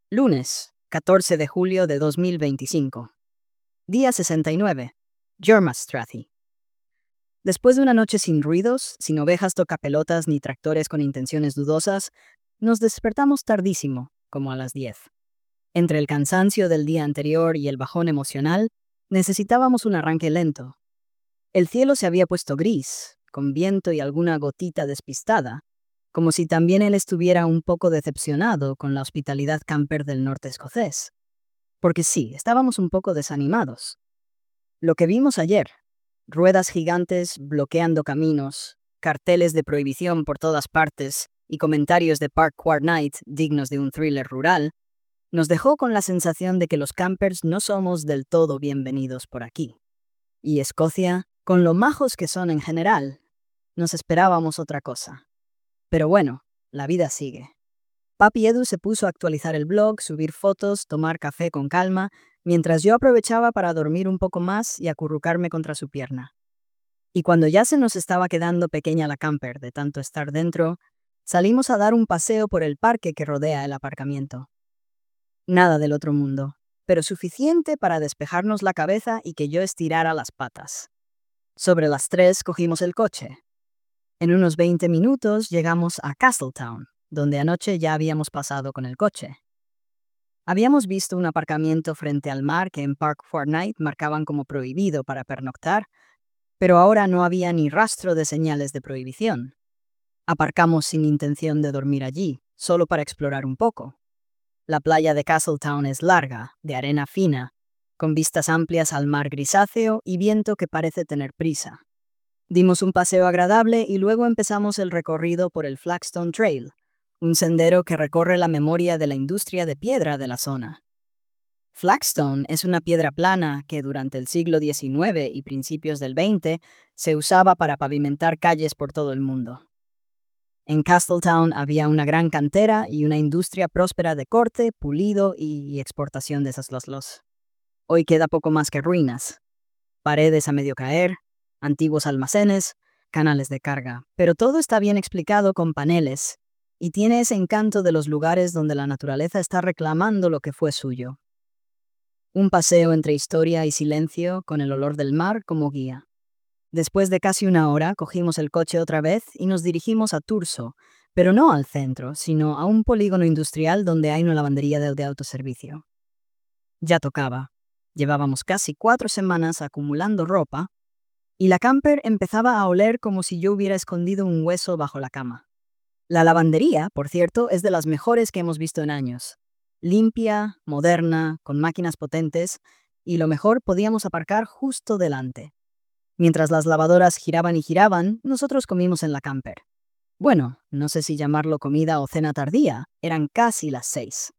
Lunes, 14 de julio de 2025. Día 69. Jormastrathi. Después de una noche sin ruidos, sin ovejas tocapelotas ni tractores con intenciones dudosas, nos despertamos tardísimo, como a las 10. Entre el cansancio del día anterior y el bajón emocional, necesitábamos un arranque lento. El cielo se había puesto gris, con viento y alguna gotita despistada, como si también él estuviera un poco decepcionado con la hospitalidad camper del norte escocés. Porque sí, estábamos un poco desanimados. Lo que vimos ayer, ruedas gigantes bloqueando caminos, carteles de prohibición por todas partes y comentarios de Park Quart Night dignos de un thriller rural, nos dejó con la sensación de que los campers no somos del todo bienvenidos por aquí. Y Escocia, con lo majos que son en general, nos esperábamos otra cosa. Pero bueno, la vida sigue. Papi Edu se puso a actualizar el blog, subir fotos, tomar café con calma, mientras yo aprovechaba para dormir un poco más y acurrucarme contra su pierna. Y cuando ya se nos estaba quedando pequeña la camper de tanto estar dentro, salimos a dar un paseo por el parque que rodea el aparcamiento. Nada del otro mundo, pero suficiente para despejarnos la cabeza y que yo estirara las patas. Sobre las 3 cogimos el coche. En unos 20 minutos llegamos a Castletown, donde anoche ya habíamos pasado con el coche. Habíamos visto un aparcamiento frente al mar que en Park Fortnite marcaban como prohibido para pernoctar, pero ahora no había ni rastro de señales de prohibición. Aparcamos sin intención de dormir allí, solo para explorar un poco. La playa de Castletown es larga, de arena fina, con vistas amplias al mar grisáceo y viento que parece tener prisa. Dimos un paseo agradable y luego empezamos el recorrido por el Flagstone Trail, un sendero que recorre la memoria de la industria de piedra de la zona. Flagstone es una piedra plana que durante el siglo XIX y principios del XX se usaba para pavimentar calles por todo el mundo. En Castletown había una gran cantera y una industria próspera de corte, pulido y exportación de esas loslos. Hoy queda poco más que ruinas. Paredes a medio caer, antiguos almacenes, canales de carga, pero todo está bien explicado con paneles y tiene ese encanto de los lugares donde la naturaleza está reclamando lo que fue suyo. Un paseo entre historia y silencio con el olor del mar como guía. Después de casi una hora cogimos el coche otra vez y nos dirigimos a Thurso, pero no al centro, sino a un polígono industrial donde hay una lavandería de autoservicio. Ya tocaba. Llevábamos casi 4 semanas acumulando ropa y la camper empezaba a oler como si yo hubiera escondido un hueso bajo la cama. La lavandería, por cierto, es de las mejores que hemos visto en años. Limpia, moderna, con máquinas potentes y lo mejor podíamos aparcar justo delante. Mientras las lavadoras giraban y giraban, nosotros comimos en la camper. Bueno, no sé si llamarlo comida o cena tardía, eran casi las 6.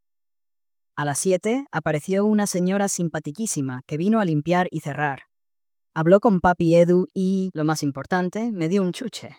A las 7 apareció una señora simpaticísima que vino a limpiar y cerrar. Habló con Papi Edu y, lo más importante, me dio un chuche.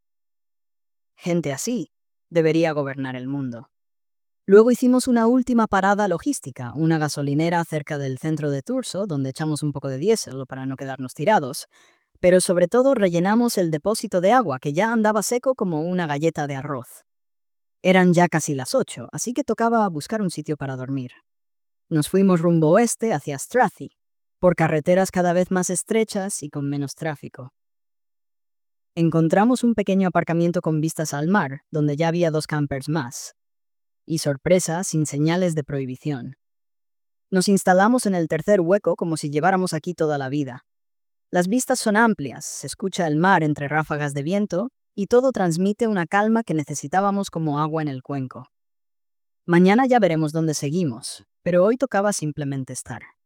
Gente así debería gobernar el mundo. Luego hicimos una última parada logística, una gasolinera cerca del centro de Thurso, donde echamos un poco de diésel para no quedarnos tirados, pero sobre todo rellenamos el depósito de agua que ya andaba seco como una galleta de arroz. Eran ya casi las 8, así que tocaba buscar un sitio para dormir. Nos fuimos rumbo oeste hacia Strathie, por carreteras cada vez más estrechas y con menos tráfico. Encontramos un pequeño aparcamiento con vistas al mar, donde ya había 2 campers más. Y sorpresa, sin señales de prohibición. Nos instalamos en el tercer hueco como si lleváramos aquí toda la vida. Las vistas son amplias, se escucha el mar entre ráfagas de viento y todo transmite una calma que necesitábamos como agua en el cuenco. Mañana ya veremos dónde seguimos, pero hoy tocaba simplemente estar.